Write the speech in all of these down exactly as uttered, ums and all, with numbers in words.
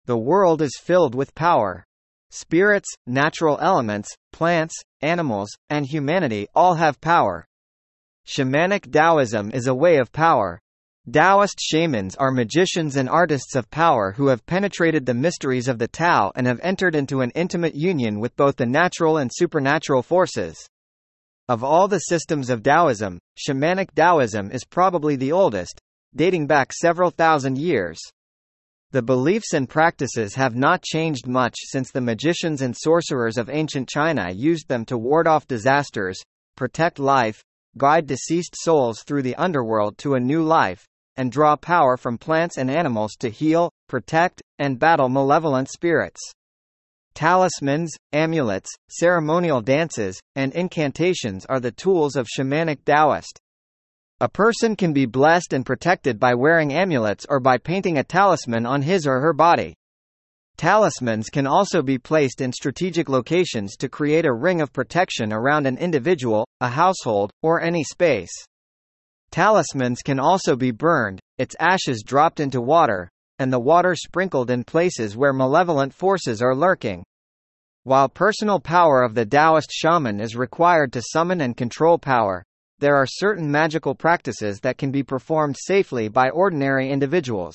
The world is filled with power. Spirits, natural elements, plants, animals, and humanity all have power. Shamanic Taoism is a way of power. Taoist shamans are magicians and artists of power who have penetrated the mysteries of the Tao and have entered into an intimate union with both the natural and supernatural forces. Of all the systems of Taoism, Shamanic Taoism is probably the oldest, dating back several thousand years. The beliefs and practices have not changed much since the magicians and sorcerers of ancient China used them to ward off disasters, protect life, guide deceased souls through the underworld to a new life, and draw power from plants and animals to heal, protect, and battle malevolent spirits. Talismans, amulets, ceremonial dances, and incantations are the tools of Shamanic Taoist. A person can be blessed and protected by wearing amulets or by painting a talisman on his or her body. Talismans can also be placed in strategic locations to create a ring of protection around an individual, a household, or any space. Talismans can also be burned, its ashes dropped into water, and the water sprinkled in places where malevolent forces are lurking. While personal power of the Taoist shaman is required to summon and control power, there are certain magical practices that can be performed safely by ordinary individuals.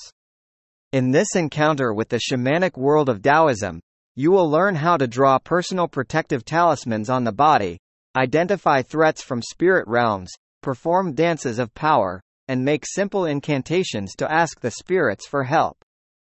In this encounter with the shamanic world of Taoism, you will learn how to draw personal protective talismans on the body, identify threats from spirit realms, perform dances of power, and make simple incantations to ask the spirits for help.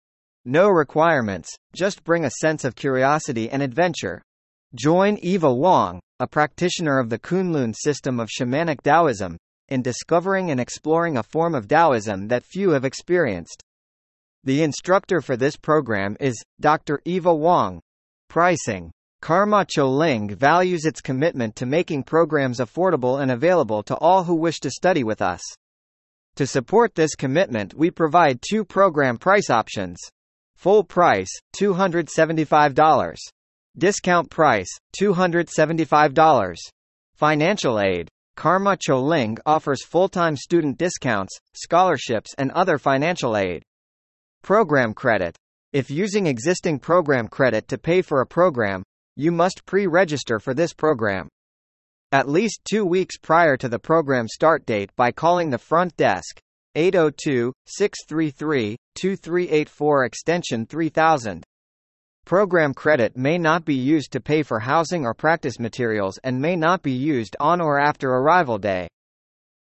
No requirements, just bring a sense of curiosity and adventure. Join Eva Wong, a practitioner of the Kunlun system of Shamanic Taoism, in discovering and exploring a form of Taoism that few have experienced. The instructor for this program is Doctor Eva Wong. Pricing. Karma Choling values its commitment to making programs affordable and available to all who wish to study with us. To support this commitment, we provide two program price options. Full price, two hundred seventy-five dollars. Discount price, two hundred seventy-five dollars. Financial aid. Karma Choling offers full-time student discounts, scholarships and other financial aid. Program credit. If using existing program credit to pay for a program, you must pre-register for this program. At least two weeks prior to the program start date by calling the front desk, eight oh two, six three three, two three eight four extension three thousand. Program credit may not be used to pay for housing or practice materials and may not be used on or after arrival day.